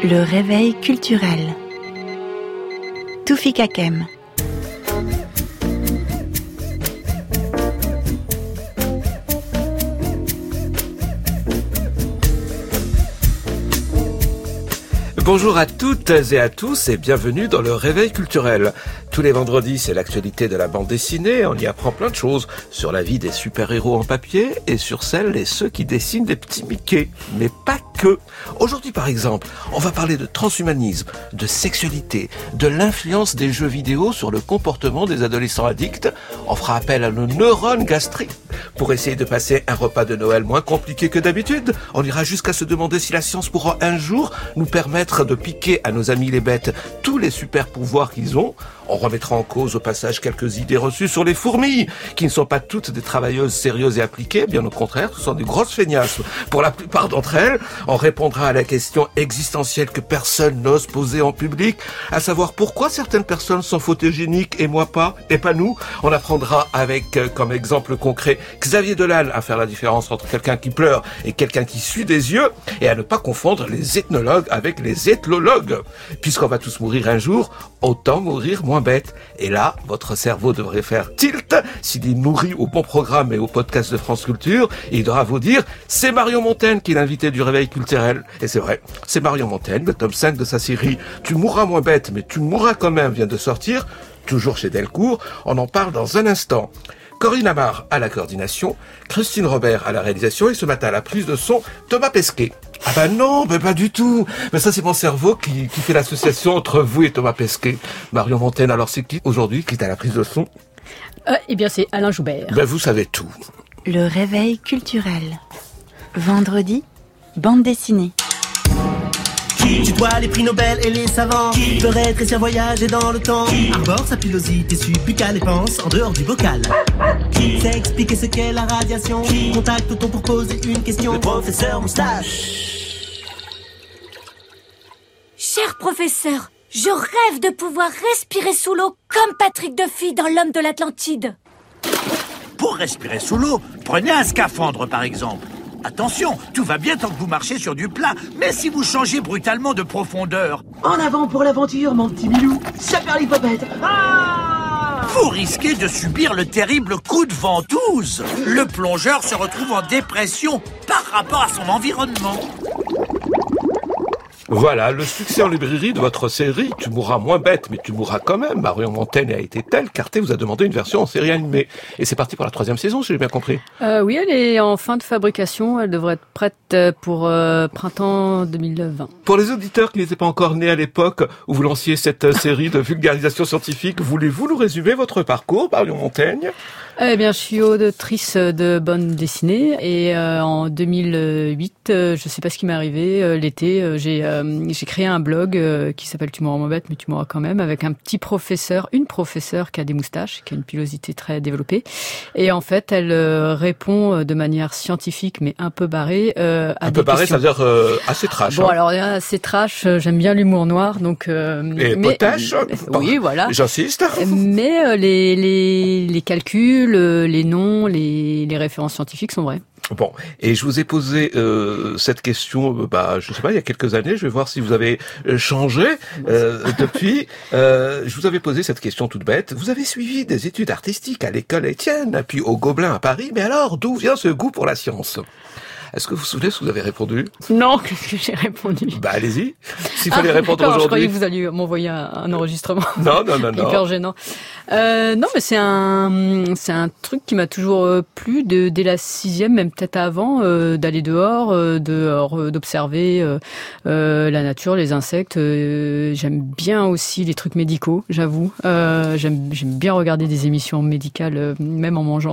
Le réveil culturel. Toufik Hakem. Bonjour à toutes et à tous et bienvenue dans le Réveil culturel. Tous les vendredis, c'est l'actualité de la bande dessinée. On y apprend plein de choses sur la vie des super-héros en papier et sur celles et ceux qui dessinent des petits Mickey. Mais pas que. Aujourd'hui, par exemple, on va parler de transhumanisme, de sexualité, de l'influence des jeux vidéo sur le comportement des adolescents addicts. On fera appel à nos neurones gastriques pour essayer de passer un repas de Noël moins compliqué que d'habitude. On ira jusqu'à se demander si la science pourra un jour nous permettre de piquer à nos amis les bêtes tous les super pouvoirs qu'ils ont. On remettra en cause au passage quelques idées reçues sur les fourmis, qui ne sont pas toutes des travailleuses sérieuses et appliquées, bien au contraire, ce sont des grosses feignasses. Pour la plupart d'entre elles, on répondra à la question existentielle que personne n'ose poser en public, à savoir pourquoi certaines personnes sont photogéniques et moi pas, et pas nous. On apprendra avec comme exemple concret Xavier Dolan à faire la différence entre quelqu'un qui pleure et quelqu'un qui suit des yeux, et à ne pas confondre les ethnologues avec les éthologues. Puisqu'on va tous mourir un jour, autant mourir moins bête. Et là, votre cerveau devrait faire tilt s'il est nourri au bon programme et au podcast de France Culture, et il devra vous dire, c'est Marion Montaigne qui est l'invité du Réveil culturel. Et c'est vrai, c'est Marion Montaigne, le tome 5 de sa série Tu mourras moins bête, mais tu mourras quand même vient de sortir, toujours chez Delcourt. On en parle dans un instant. Corinne Amar à la coordination, Christine Robert à la réalisation, et ce matin à la prise de son, Thomas Pesquet. Ah ben non, ben pas du tout. Mais ça c'est mon cerveau qui fait l'association entre vous et Thomas Pesquet. Marion Montaigne, alors c'est qui aujourd'hui qui est à la prise de son? Eh bien c'est Alain Joubert. Ben vous savez tout. Le réveil culturel. Vendredi, bande dessinée. Qui tutoie les prix Nobel et les savants, qui ferait réussir voyager dans le temps, arbore sa pilosité, supplie qu'à les pense en dehors du bocal, qui sait expliquer ce qu'est la radiation, qui contacte-t-on pour poser une question, le professeur Moustache. Cher professeur, je rêve de pouvoir respirer sous l'eau comme Patrick Duffy dans L'Homme de l'Atlantide. Pour respirer sous l'eau, prenez un scaphandre par exemple. Attention, tout va bien tant que vous marchez sur du plat, mais si vous changez brutalement de profondeur... En avant pour l'aventure, mon petit Milou. Saperlipopette. Ah! Vous risquez de subir le terrible coup de ventouse. Le plongeur se retrouve en dépression par rapport à son environnement. Voilà, le succès en librairie de votre série Tu mourras moins bête, mais tu mourras quand même. Marion Montaigne a été telle qu'Arte vous a demandé une version en série animée. Et c'est parti pour la 3e saison, si j'ai bien compris. Oui, elle est en fin de fabrication. Elle devrait être prête pour printemps 2020. Pour les auditeurs qui n'étaient pas encore nés à l'époque où vous lanciez cette série de vulgarisation scientifique, voulez-vous nous résumer votre parcours, Marion Montaigne? Eh bien, je suis autrice de bande dessinée et en 2008, je sais pas ce qui m'est arrivé, l'été, j'ai créé un blog qui s'appelle Tu mourras moins bête, mais tu mourras quand même, avec un petit professeur, une professeure qui a des moustaches, qui a une pilosité très développée. Et en fait, elle répond de manière scientifique, mais un peu barrée, à un des peu barrée, questions. ça veut dire assez trash. Bon, hein. alors assez trash, j'aime bien l'humour noir, donc... Et potache. Oui, voilà. J'insiste. Mais les calculs, les noms, les références scientifiques sont vraies. Bon, et je vous ai posé cette question, je sais pas, il y a quelques années. Je vais voir si vous avez changé depuis. Je vous avais posé cette question toute bête. Vous avez suivi des études artistiques à l'école Étienne, puis au Gobelin à Paris. Mais alors, d'où vient ce goût pour la science ? Est-ce que vous vous souvenez ce que vous avez répondu? Non, qu'est-ce que j'ai répondu? Allez-y. S'il fallait répondre aujourd'hui. Je croyais que vous alliez m'envoyer un enregistrement. Non. Hyper gênant. Non, mais c'est un truc qui m'a toujours plu dès la 6e, même peut-être avant, d'aller dehors, d'observer la nature, les insectes. J'aime bien aussi les trucs médicaux, j'avoue. J'aime bien regarder des émissions médicales, même en mangeant.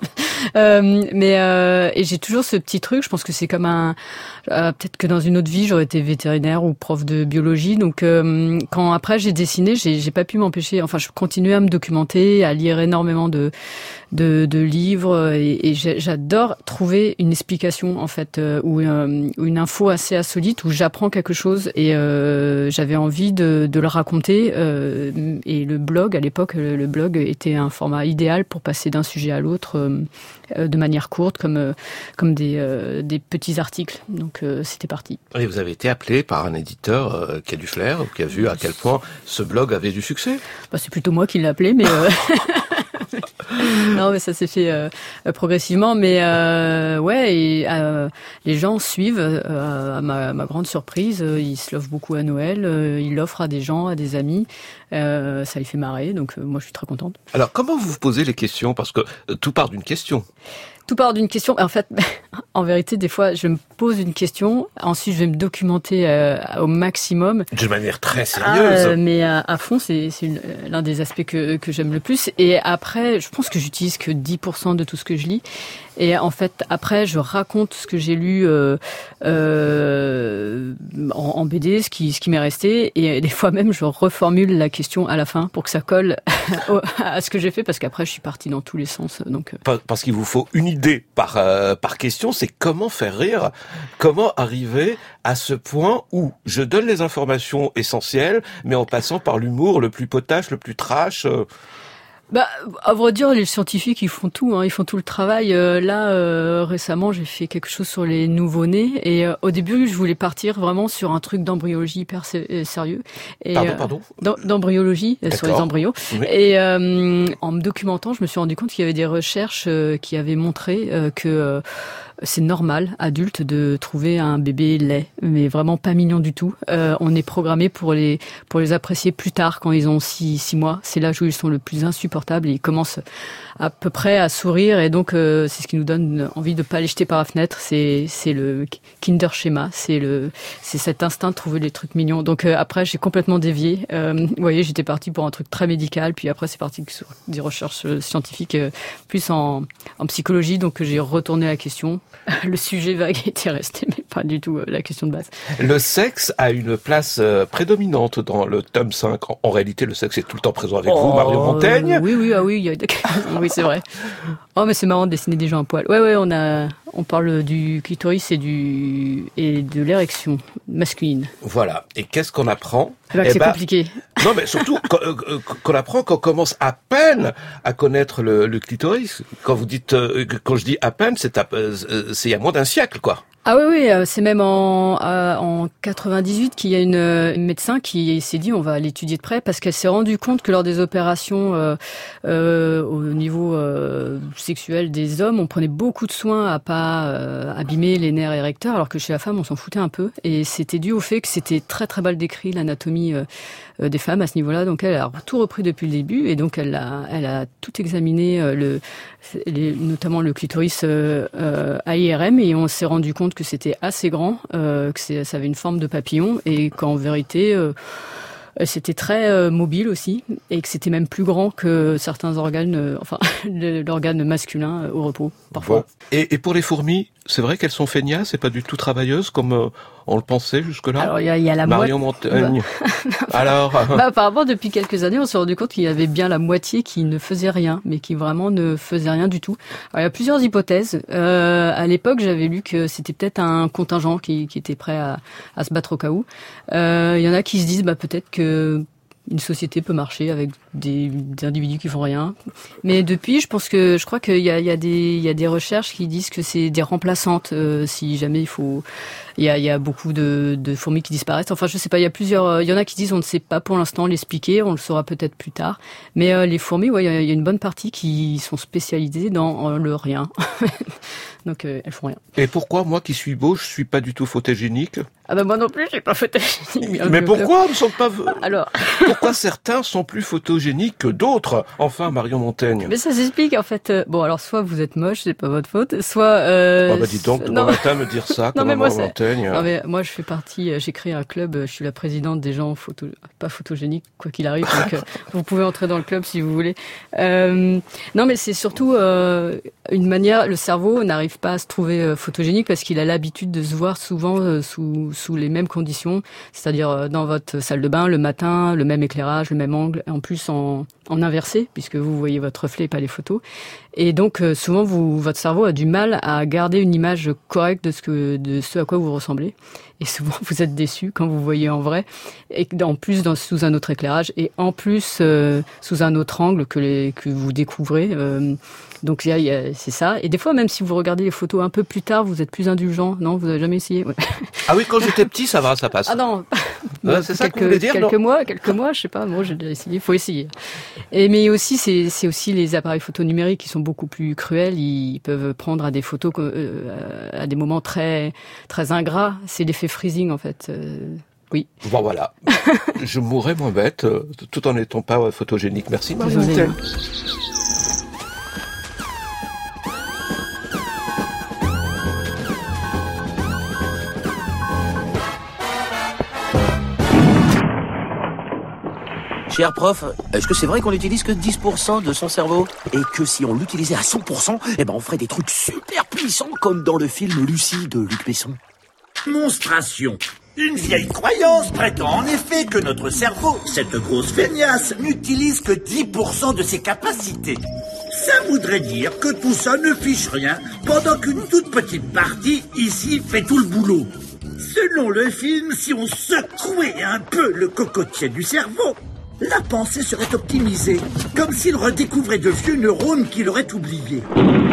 Et j'ai toujours ce petit truc. Je pense que c'est comme peut-être que dans une autre vie j'aurais été vétérinaire ou prof de biologie. Donc quand après j'ai dessiné, j'ai pas pu m'empêcher. Enfin, je continuais à me documenter, à lire énormément de de livres et j'adore trouver une explication en fait ou une info assez insolite où j'apprends quelque chose et j'avais envie de le raconter et le blog à l'époque le blog était un format idéal pour passer d'un sujet à l'autre de manière courte comme des petits articles donc c'était parti. Et vous avez été appelé par un éditeur qui a du flair qui a vu à quel point ce blog avait du succès. C'est plutôt moi qui l'ai appelé mais non, mais ça s'est fait progressivement. Mais les gens suivent. À ma grande surprise, ils se l'offrent beaucoup à Noël. Ils l'offrent à des gens, à des amis. Ça les fait marrer. Donc moi, je suis très contente. Alors, comment vous vous posez les questions ? Parce que tout part d'une question. Tout part d'une question. En fait, en vérité, des fois, je me pose une question. Ensuite, je vais me documenter au maximum. De manière très sérieuse. Mais à fond, c'est l'un des aspects que j'aime le plus. Et après, je pense que j'utilise que 10% de tout ce que je lis. Et en fait, après, je raconte ce que j'ai lu en BD, ce qui m'est resté. Et des fois même, je reformule la question à la fin pour que ça colle à ce que j'ai fait. Parce qu'après, je suis partie dans tous les sens. Donc, parce qu'il vous faut une idée par question, c'est comment faire rire, comment arriver à ce point où je donne les informations essentielles, mais en passant par l'humour le plus potache, le plus trash. À vrai dire, les scientifiques, ils font tout, hein, ils font tout le travail. Récemment, j'ai fait quelque chose sur les nouveau-nés et au début, je voulais partir vraiment sur un truc d'embryologie hyper sérieux. Et, Pardon d'embryologie sur les embryos. Oui. Et en me documentant, je me suis rendu compte qu'il y avait des recherches qui avaient montré que c'est normal, adulte, de trouver un bébé laid, mais vraiment pas mignon du tout. On est programmé pour les apprécier plus tard, quand ils ont 6 mois. C'est l'âge où ils sont le plus insupportables et ils commencent à peu près à sourire. Et donc, c'est ce qui nous donne envie de pas les jeter par la fenêtre. C'est le Kinder schéma. C'est cet instinct de trouver les trucs mignons. Donc, après, j'ai complètement dévié. Vous voyez, j'étais partie pour un truc très médical. Puis après, c'est parti sur des recherches scientifiques, plus en psychologie. Donc, j'ai retourné la question. Le sujet vague était resté, mais pas du tout la question de base. Le sexe a une place prédominante dans le tome 5. En réalité, le sexe est tout le temps présent avec vous, Marion Montaigne. Oui, oui, c'est vrai. Oh, mais c'est marrant de dessiner des gens à poil. Ouais, on parle du clitoris et de l'érection masculine. Voilà. Et qu'est-ce qu'on apprend ? C'est compliqué. Non, mais surtout qu'on apprend qu'on commence à peine à connaître le clitoris. Quand vous dites, quand je dis à peine, c'est il y a moins d'un siècle, quoi. Ah oui, c'est même en 98 qu'il y a une médecin qui s'est dit on va l'étudier de près parce qu'elle s'est rendue compte que lors des opérations au niveau sexuel des hommes, on prenait beaucoup de soin à pas abîmer les nerfs érecteurs, alors que chez la femme on s'en foutait un peu et c'était dû au fait que c'était très très mal décrit l'anatomie des femmes à ce niveau-là. Donc elle a tout repris depuis le début et donc elle a tout examiné notamment le clitoris à IRM et on s'est rendu compte que c'était assez grand, que ça avait une forme de papillon et qu'en vérité c'était très mobile aussi et que c'était même plus grand que certains organes, l'organe masculin au repos parfois. Bon. Et pour les fourmis, c'est vrai qu'elles sont feignasses et pas du tout travailleuses comme on le pensait jusque-là. Alors il y a la Marion Montaigne. Alors apparemment depuis quelques années, on s'est rendu compte qu'il y avait bien la moitié qui ne faisait rien, mais qui vraiment ne faisait rien du tout. Alors, il y a plusieurs hypothèses. À l'époque, j'avais lu que c'était peut-être un contingent qui était prêt à se battre au cas où. Il y en a qui se disent peut-être que une société peut marcher avec des individus qui font rien. Mais depuis, je crois qu'il y a des recherches qui disent que c'est des remplaçantes si jamais il y a beaucoup de fourmis qui disparaissent. Enfin, je sais pas, il y en a qui disent on ne sait pas pour l'instant l'expliquer, on le saura peut-être plus tard. Mais les fourmis, il y a une bonne partie qui sont spécialisées dans le rien. Donc elles font rien. Et pourquoi moi qui suis beau, je suis pas du tout photogénique ? Moi non plus, je suis pas photogénique. Mais pourquoi nous sommes pas Alors pourquoi certains sont plus photogéniques que d'autres ? Enfin, Marion Montaigne. Mais ça s'explique en fait. Alors soit vous êtes moche, c'est pas votre faute, soit dis donc, demain matin me dire ça comme Marion Montaigne. Non mais moi je fais partie, j'ai créé un club, je suis la présidente des gens pas photogéniques quoi qu'il arrive, donc vous pouvez entrer dans le club si vous voulez. Non mais c'est surtout une manière, le cerveau n'arrive pas à se trouver photogénique parce qu'il a l'habitude de se voir souvent sous les mêmes conditions, c'est-à-dire dans votre salle de bain le matin, le même éclairage, le même angle, en plus en inversé, puisque vous voyez votre reflet et pas les photos. Et donc, souvent, votre cerveau a du mal à garder une image correcte de ce à quoi vous ressemblez. Et souvent, vous êtes déçu quand vous voyez en vrai, et en plus sous un autre éclairage, et en plus sous un autre angle que vous découvrez. Donc c'est ça. Et des fois, même si vous regardez les photos un peu plus tard, vous êtes plus indulgent. Non, vous n'avez jamais essayé? Ouais. Ah oui, quand j'étais petit, ça va, ça passe. Ah non. C'est ça que vous voulez dire, quelques mois, je sais pas. Moi, j'ai déjà essayé. Faut essayer. Mais aussi, c'est aussi les appareils photo numériques qui sont beaucoup plus cruels. Ils peuvent prendre à des photos à des moments très très ingrats. C'est l'effet freezing en fait. Oui. Bon voilà. Je mourrais moins bête, tout en n'étant pas photogénique. Merci Marion Montaine. Cher prof, est-ce que c'est vrai qu'on n'utilise que 10% de son cerveau? Et que si on l'utilisait à 100%, on ferait des trucs super puissants comme dans le film Lucie de Luc Besson? Monstration. Une vieille croyance prétend en effet que notre cerveau, cette grosse feignasse, n'utilise que 10% de ses capacités. Ça voudrait dire que tout ça ne fiche rien, pendant qu'une toute petite partie, ici, fait tout le boulot. Selon le film, si on secouait un peu le cocotier du cerveau, la pensée serait optimisée, comme s'il redécouvrait de vieux neurones qu'il aurait oubliés.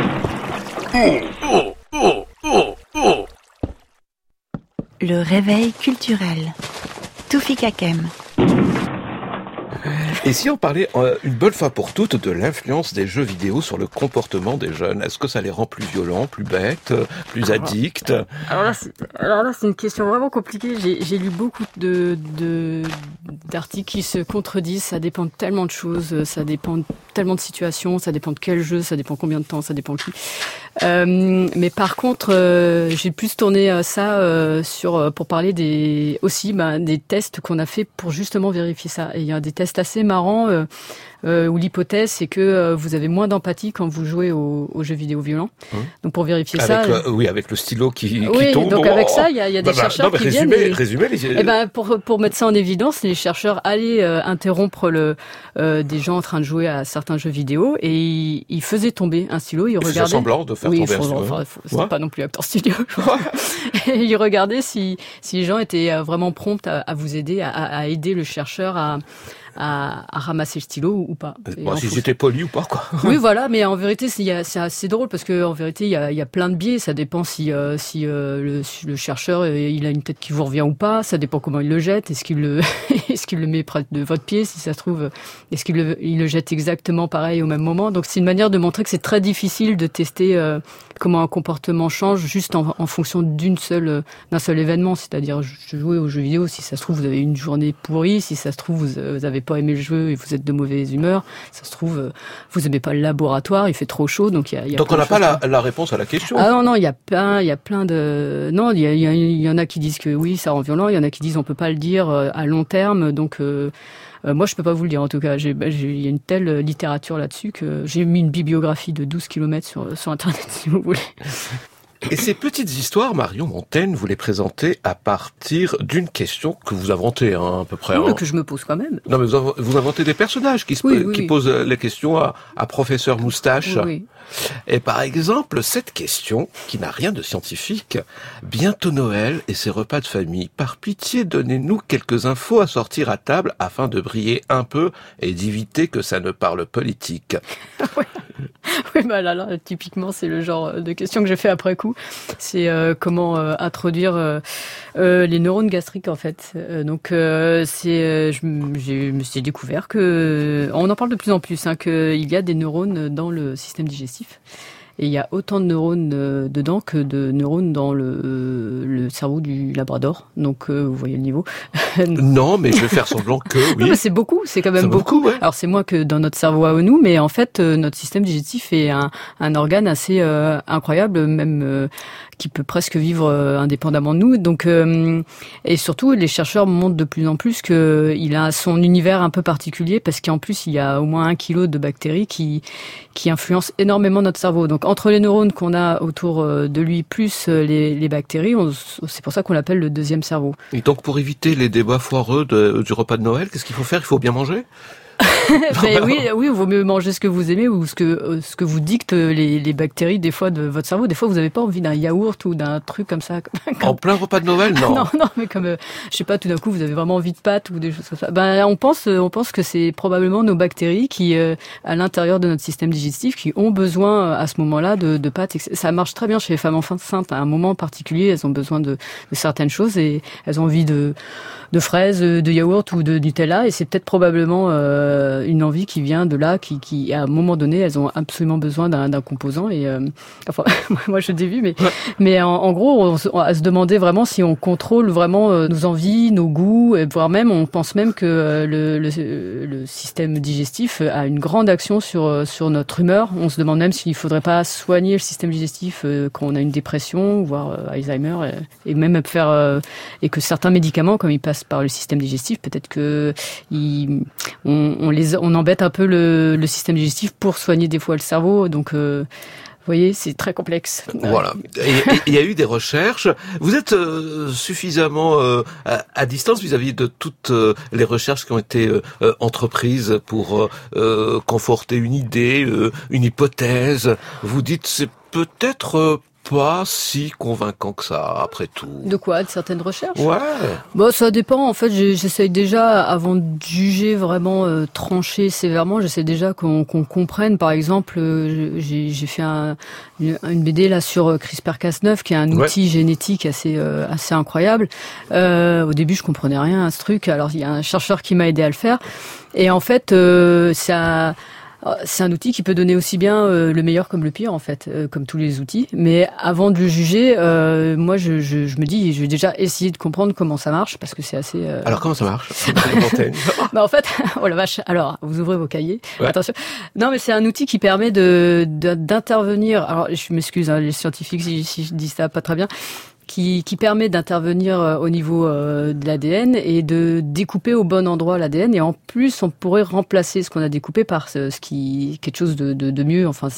Le réveil culturel. Toufik Hakem. Et si on parlait une bonne fois pour toutes de l'influence des jeux vidéo sur le comportement des jeunes? Est-ce que ça les rend plus violents, plus bêtes, plus addicts? Alors là, c'est une question vraiment compliquée. J'ai lu beaucoup d'articles qui se contredisent. Ça dépend de tellement de choses, ça dépend tellement de situations, ça dépend de quel jeu, ça dépend combien de temps, ça dépend qui. Mais par contre, j'ai plus tourné ça pour parler des tests qu'on a fait pour justement vérifier ça. Et il y a des tests assez marrants où l'hypothèse c'est que vous avez moins d'empathie quand vous jouez aux jeux vidéo violents. Donc pour vérifier avec le stylo qui tombe. Donc avec ça, il y a des chercheurs qui viennent. Résumer les. Pour mettre ça en évidence, les chercheurs allaient interrompre des gens en train de jouer à certains jeux vidéo et ils faisaient tomber un stylo. Ils regardaient. Semblant de faire tomber un stylo. C'est pas non plus Acteur Studio. Et ils regardaient si les gens étaient vraiment prompts à vous aider, à aider le chercheur à ramasser le stylo ou pas. Si j'étais poli ou pas, quoi. Oui, voilà, mais en vérité, c'est assez drôle parce que en vérité, il y a plein de biais. Ça dépend si le chercheur il a une tête qui vous revient ou pas. Ça dépend comment il le jette. Est-ce qu'il le met près de votre pied, si ça se trouve. Est-ce qu'il le jette exactement pareil au même moment. Donc c'est une manière de montrer que c'est très difficile de tester comment un comportement change juste en fonction d'un seul événement. C'est-à-dire jouer aux jeux vidéo. Si ça se trouve, vous avez une journée pourrie. Si ça se trouve, vous avez pas aimé le jeu et vous êtes de mauvaise humeur. Ça se trouve, vous aimez pas le laboratoire, il fait trop chaud, donc il y a donc on n'a pas la réponse à la question. Ah non, il y a plein de. Non, il y en a qui disent que oui, ça rend violent. Il y en a qui disent on peut pas le dire à long terme. Donc moi, je peux pas vous le dire. En tout cas, il y a une telle littérature là-dessus que j'ai mis une bibliographie de 12 km sur Internet, si vous voulez. Et ces petites histoires, Marion Montaine, vous les présentez à partir d'une question que vous inventez, à peu près. Oui, que je me pose quand même. Non, mais vous inventez des personnages qui posent les questions à Professeur Moustache. Oui. Et par exemple, cette question, qui n'a rien de scientifique, bientôt Noël et ses repas de famille. Par pitié, donnez-nous quelques infos à sortir à table afin de briller un peu et d'éviter que ça ne parle politique. Oui, là, typiquement, c'est le genre de question que j'ai fait après coup. C'est comment introduire les neurones gastriques, en fait. Je me suis découvert que, on en parle de plus en plus, qu'il y a des neurones dans le système digestif. Et il y a autant de neurones dedans que de neurones dans le cerveau du Labrador. Donc, vous voyez le niveau. Non, mais je vais faire semblant que oui. Non, mais c'est beaucoup, c'est quand même beaucoup. Ouais. Alors, c'est moins que dans notre cerveau à nous, mais en fait, notre système digestif est un organe assez incroyable, même qui peut presque vivre indépendamment de nous. Donc, et surtout, les chercheurs montrent de plus en plus qu'il a son univers un peu particulier, parce qu'en plus, il y a au moins 1 kilo de bactéries qui influencent énormément notre cerveau. Donc, entre les neurones qu'on a autour de lui, plus les bactéries, c'est pour ça qu'on l'appelle le deuxième cerveau. Et donc, pour éviter les débats foireux du repas de Noël, qu'est-ce qu'il faut faire? Il faut bien manger? Mais oui, vaut mieux manger ce que vous aimez ou ce que vous dictent les bactéries des fois de votre cerveau. Des fois, vous n'avez pas envie d'un yaourt ou d'un truc comme ça. En plein repas de Noël, non. Non, mais comme je sais pas, tout d'un coup, vous avez vraiment envie de pâtes ou des choses comme ça. On pense que c'est probablement nos bactéries qui, à l'intérieur de notre système digestif, qui ont besoin à ce moment-là de pâtes. Ça marche très bien chez les femmes enceintes. À un moment particulier, elles ont besoin de certaines choses et elles ont envie de fraises, de yaourt ou de Nutella, et c'est peut-être probablement une envie qui vient de là, qui à un moment donné, elles ont absolument besoin d'un composant. Et enfin, moi je dévie, mais en gros, on a se demander vraiment si on contrôle vraiment nos envies, nos goûts, et voire même, on pense même que le système digestif a une grande action sur notre humeur. On se demande même s'il faudrait pas soigner le système digestif quand on a une dépression, voire Alzheimer, et même faire et que certains médicaments, comme ils passent par le système digestif, peut-être que on embête un peu le système digestif pour soigner des fois le cerveau. Donc vous voyez, c'est très complexe. Voilà. Et il y a eu des recherches. Vous êtes suffisamment à distance vis-à-vis de toutes les recherches qui ont été entreprises pour conforter une idée, une hypothèse. Vous dites c'est peut-être pas si convaincant que ça, après tout. De quoi? De certaines recherches? Ouais. Bon, ça dépend. En fait, j'essaye déjà, avant de juger vraiment, trancher sévèrement, j'essaie déjà qu'on comprenne. Par exemple, j'ai fait une BD là sur CRISPR-Cas9, qui est un outil génétique assez incroyable. Au début, je comprenais rien à ce truc. Alors, il y a un chercheur qui m'a aidé à le faire. Et en fait, c'est un outil qui peut donner aussi bien le meilleur comme le pire, en fait, comme tous les outils. Mais avant de le juger, moi, je me dis, je vais déjà essayer de comprendre comment ça marche, parce que c'est assez... Alors, comment ça marche? En fait, oh la vache, alors, vous ouvrez vos cahiers, attention. Non, mais c'est un outil qui permet d'intervenir... Alors, je m'excuse, les scientifiques, si je dis ça pas très bien... Qui permet d'intervenir au niveau de l'ADN et de découper au bon endroit l'ADN, et en plus on pourrait remplacer ce qu'on a découpé par quelque chose de mieux. Enfin,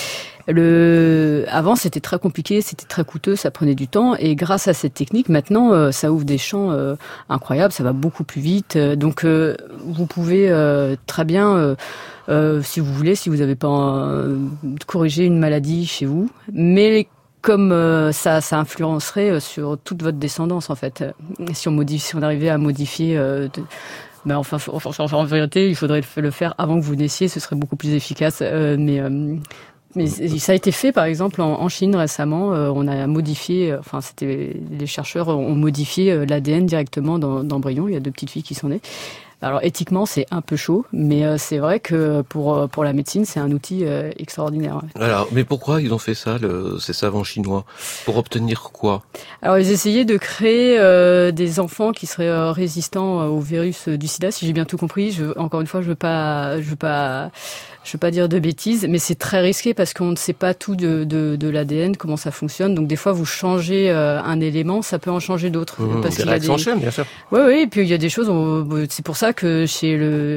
avant c'était très compliqué, c'était très coûteux, ça prenait du temps, et grâce à cette technique maintenant ça ouvre des champs incroyables, ça va beaucoup plus vite. Donc vous pouvez très bien si vous voulez, si vous n'avez pas corrigé une maladie chez vous, mais comme ça influencerait sur toute votre descendance, en fait. Si on arrivait à modifier... en vérité, il faudrait le faire avant que vous naissiez, ce serait beaucoup plus efficace. Mais ça a été fait, par exemple, en Chine récemment. On a modifié... les chercheurs ont modifié l'ADN directement dans l'embryon. Il y a 2 petites filles qui sont nées. Alors éthiquement, c'est un peu chaud, mais c'est vrai que pour la médecine, c'est un outil extraordinaire. Ouais. Alors, mais pourquoi ils ont fait ça, ces savants chinois? Pour obtenir quoi? Alors, ils essayaient de créer des enfants qui seraient résistants au virus du sida, si j'ai bien tout compris. Encore une fois, je veux pas dire de bêtises, mais c'est très risqué parce qu'on ne sait pas tout de l'ADN, comment ça fonctionne. Donc des fois, vous changez un élément, ça peut en changer d'autres. Parce qu'il y a des réactions en chaîne, bien sûr. Oui, et puis il y a des choses. C'est pour ça que chez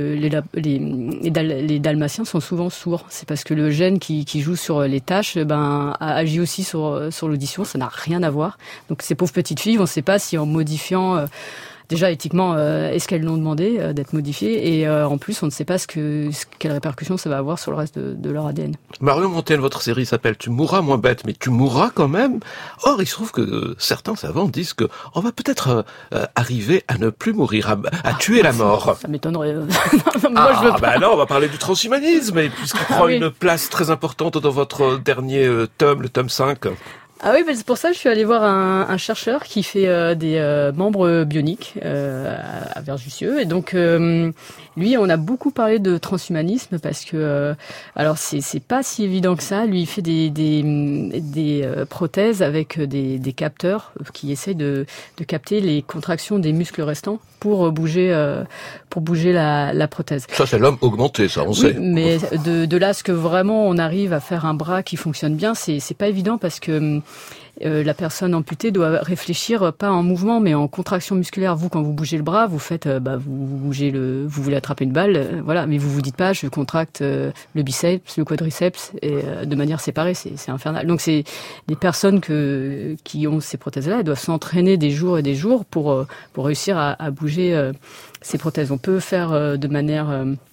les dalmatiens sont souvent sourds. C'est parce que le gène qui joue sur les taches, agit aussi sur l'audition. Ça n'a rien à voir. Donc ces pauvres petites filles, on ne sait pas si en modifiant déjà éthiquement, est-ce qu'elles l'ont demandé d'être modifiées, et en plus on ne sait pas quelles répercussions ça va avoir sur le reste de leur ADN. Marion Montaigne, votre série s'appelle Tu mourras moins bête, mais tu mourras quand même. Or il se trouve que certains savants disent que on va peut-être arriver à ne plus mourir, à tuer la mort. Ça m'étonnerait. Non, on va parler du transhumanisme, puisqu'il prend une place très importante dans votre dernier tome, le tome 5. Ah oui, c'est pour ça que je suis allée voir un chercheur qui fait des membres bioniques à Verjussieu. Et donc, lui, on a beaucoup parlé de transhumanisme parce que, alors c'est pas si évident que ça. Lui, il fait des prothèses avec des capteurs qui essayent de capter les contractions des muscles restants pour bouger la prothèse. Ça, c'est l'homme augmenté, ça, on sait. Mais de là à ce que vraiment on arrive à faire un bras qui fonctionne bien, c'est pas évident parce que la personne amputée doit réfléchir pas en mouvement mais en contraction musculaire. Vous, quand vous bougez le bras, vous faites, vous bougez vous voulez attraper une balle, voilà, mais vous dites pas, je contracte le biceps, le quadriceps, et de manière séparée, c'est infernal. Donc c'est des personnes qui ont ces prothèses-là, elles doivent s'entraîner des jours et des jours pour réussir à bouger ces prothèses. On peut faire de manière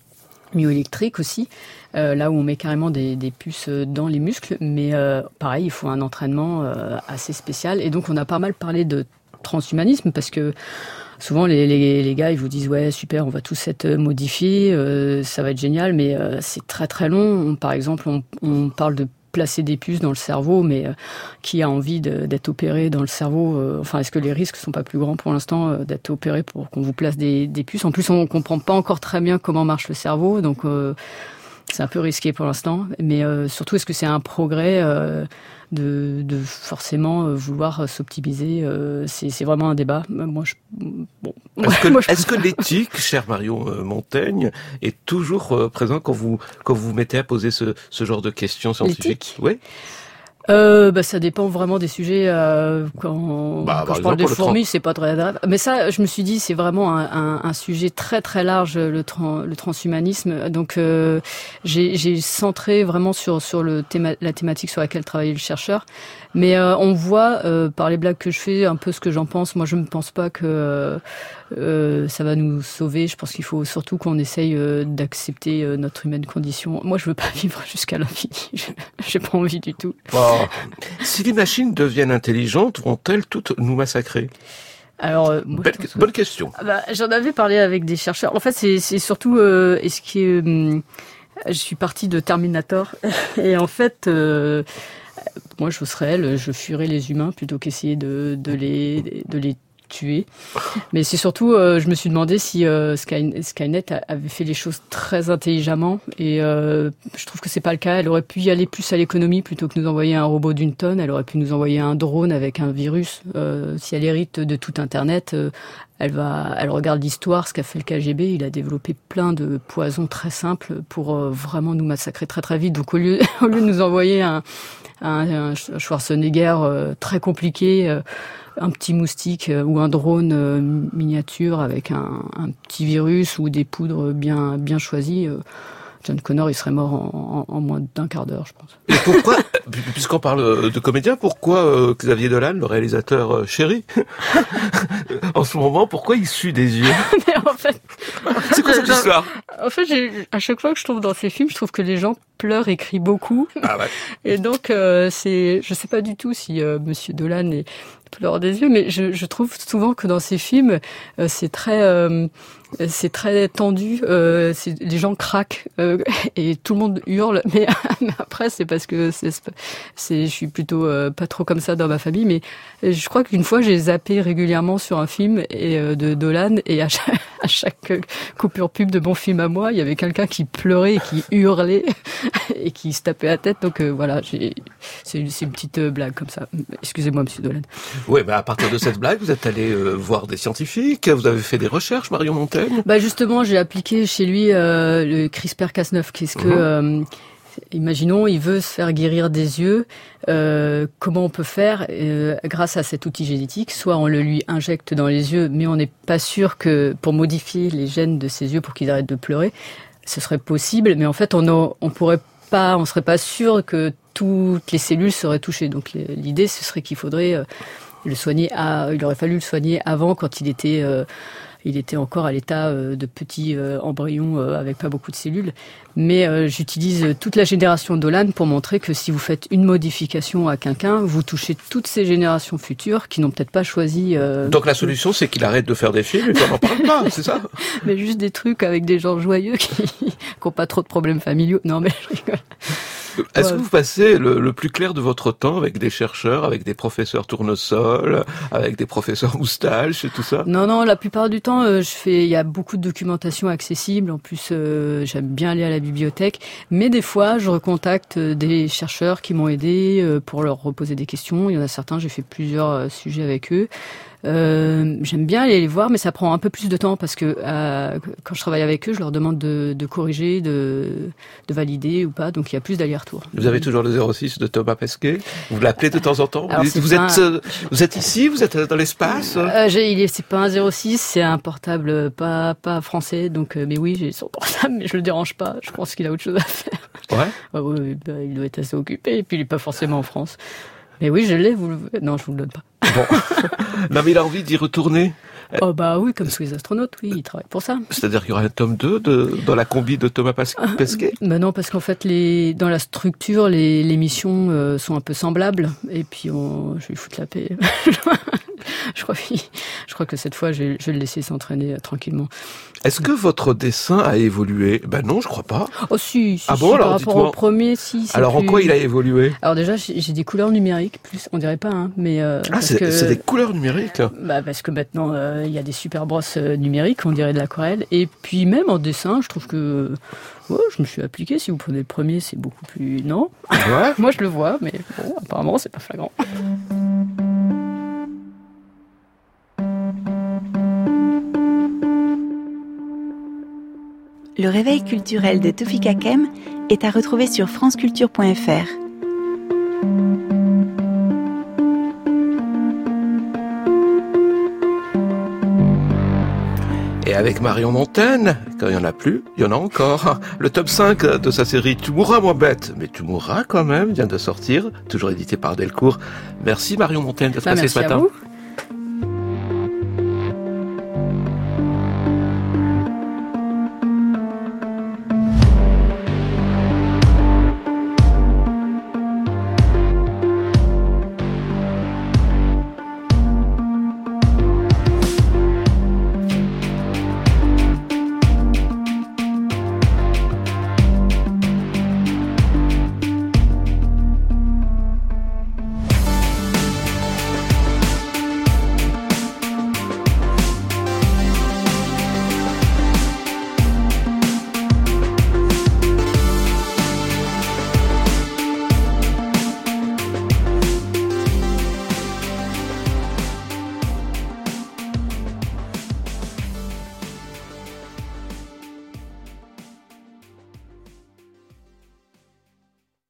myoélectrique aussi, là où on met carrément des puces dans les muscles, mais pareil, il faut un entraînement assez spécial. Et donc on a pas mal parlé de transhumanisme parce que souvent les gars ils vous disent ouais super, on va tous être modifiés, ça va être génial, mais c'est très très long. Par exemple, on parle de placer des puces dans le cerveau, mais qui a envie d'être opéré dans le cerveau, est-ce que les risques sont pas plus grands pour l'instant d'être opéré pour qu'on vous place des puces? En plus, on comprend pas encore très bien comment marche le cerveau, donc c'est un peu risqué pour l'instant. Mais surtout, est-ce que c'est un progrès de forcément vouloir s'optimiser? C'est vraiment un débat. Est-ce que l'éthique, cher Marion Montaigne, est toujours présent quand vous mettez à poser ce genre de questions scientifiques? Oui. Ça dépend vraiment des sujets. Quand je parle de fourmis, c'est pas très grave. Mais ça, je me suis dit, c'est vraiment un sujet très très large, le transhumanisme. Donc, j'ai centré vraiment sur la thématique sur laquelle travaillait le chercheur. Mais on voit par les blagues que je fais un peu ce que j'en pense. Moi, je ne pense pas que ça va nous sauver. Je pense qu'il faut surtout qu'on essaye d'accepter notre humaine condition. Moi, je veux pas vivre jusqu'à l'infini. J'ai pas envie du tout. Oh. Si les machines deviennent intelligentes, vont-elles toutes nous massacrer? Alors, bonne question. J'en avais parlé avec des chercheurs. En fait, c'est surtout ce qui est. Je suis partie de Terminator et en fait. Moi, je serais elle, je fuirais les humains plutôt qu'essayer de les tuer. Mais c'est surtout, je me suis demandé si Skynet avait fait les choses très intelligemment. Et je trouve que c'est pas le cas. Elle aurait pu y aller plus à l'économie plutôt que nous envoyer un robot d'une tonne. Elle aurait pu nous envoyer un drone avec un virus. Si elle hérite de tout Internet, elle regarde l'histoire, ce qu'a fait le KGB. Il a développé plein de poisons très simples pour vraiment nous massacrer très très vite. Donc au lieu de nous envoyer un Schwarzenegger très compliqué, un petit moustique ou un drone miniature avec un petit virus ou des poudres bien choisies, John Connor il serait mort en moins d'un quart d'heure, je pense. Et pourquoi, puisqu'on parle de comédien, pourquoi Xavier Dolan, le réalisateur chéri, en ce moment, pourquoi il sue des yeux? Mais en fait, c'est quoi cette histoire? En fait, à chaque fois que je trouve dans ces films, je trouve que les gens pleurent et crient beaucoup. Ah ouais. Et donc, je sais pas du tout si Monsieur Dolan pleure des yeux, mais je trouve souvent que dans ces films, c'est très tendu. Les gens craquent et tout le monde hurle. Mais après, c'est parce que je suis plutôt pas trop comme ça dans ma famille. Mais je crois qu'une fois, j'ai zappé régulièrement sur un film de Dolan et à chaque coupure pub de mon film à moi, il y avait quelqu'un qui pleurait et qui hurlait et qui se tapait la tête. Donc voilà, c'est une petite blague comme ça. Excusez-moi, Monsieur Dolan. Oui, mais à partir de cette blague, vous êtes allé voir des scientifiques, vous avez fait des recherches, Marion Montaigne? Justement, j'ai appliqué chez lui le CRISPR-Cas9. Qu'est-ce que imaginons, il veut se faire guérir des yeux. Comment on peut faire grâce à cet outil génétique? Soit on le lui injecte dans les yeux, mais on n'est pas sûr que pour modifier les gènes de ses yeux pour qu'ils arrêtent de pleurer, ce serait possible. Mais en fait, on serait pas sûr que toutes les cellules seraient touchées. Donc l'idée, ce serait qu'il faudrait le soigner. Il aurait fallu le soigner avant, quand il était encore à l'état de petit embryon avec pas beaucoup de cellules. Mais j'utilise toute la génération Dolan pour montrer que si vous faites une modification à quelqu'un, vous touchez toutes ces générations futures qui n'ont peut-être pas choisi... Donc la solution, c'est qu'il arrête de faire des films et qu'on n'en parle pas, c'est ça? Mais juste des trucs avec des gens joyeux qui n'ont pas trop de problèmes familiaux. Non, mais je rigole. Est-ce que vous passez le plus clair de votre temps avec des chercheurs, avec des professeurs tournesol, avec des professeurs moustaches et tout ça? Non, la plupart du temps, il y a beaucoup de documentation accessible. En plus, j'aime bien aller à la bibliothèque. Mais des fois, je recontacte des chercheurs qui m'ont aidé pour leur reposer des questions. Il y en a certains, j'ai fait plusieurs sujets avec eux. J'aime bien aller les voir, mais ça prend un peu plus de temps parce que quand je travaille avec eux, je leur demande de corriger, de valider ou pas. Donc il y a plus d'aller-retour. Vous avez toujours le 06 de Thomas Pesquet? Vous l'appelez de temps en temps? Alors, vous êtes ici? Vous êtes dans l'espace? C'est pas un 06, c'est un portable pas français. Donc, mais oui, j'ai son portable, mais je le dérange pas. Je pense qu'il a autre chose à faire. Ouais. Oui, il doit être assez occupé. Et puis il est pas forcément en France. Mais oui, je l'ai. Non, je vous le donne pas. Bon. Non, mais il a envie d'y retourner Oh bah oui, comme tous les astronautes, oui, ils travaillent pour ça. C'est-à-dire qu'il y aura un tome 2 dans la combi de Thomas Pesquet? Bah non, parce qu'en fait, dans la structure, les missions sont un peu semblables. Et puis, je vais lui foutre la paix. Je crois que cette fois, je vais le laisser s'entraîner tranquillement. Est-ce que votre dessin a évolué? Ben non, je crois pas. Oh si, ah bon, si, alors, par rapport au premier, si. Alors en quoi il a évolué? Alors déjà, j'ai des couleurs numériques, plus on dirait pas, hein, mais c'est des couleurs numériques. Bah parce que maintenant il y a des super brosses numériques, on dirait de l'aquarelle. Et puis même en dessin, je trouve que je me suis appliqué. Si vous prenez le premier, c'est beaucoup plus Ouais. Moi je le vois, mais bon, apparemment c'est pas flagrant. Le réveil culturel de Toufik Hakem est à retrouver sur franceculture.fr. Et avec Marion Montaigne, quand il n'y en a plus, il y en a encore. Le top 5 de sa série Tu mourras moins bête, mais tu mourras quand même vient de sortir, toujours édité par Delcourt. Merci Marion Montaigne d'être passée ce matin. Merci à vous.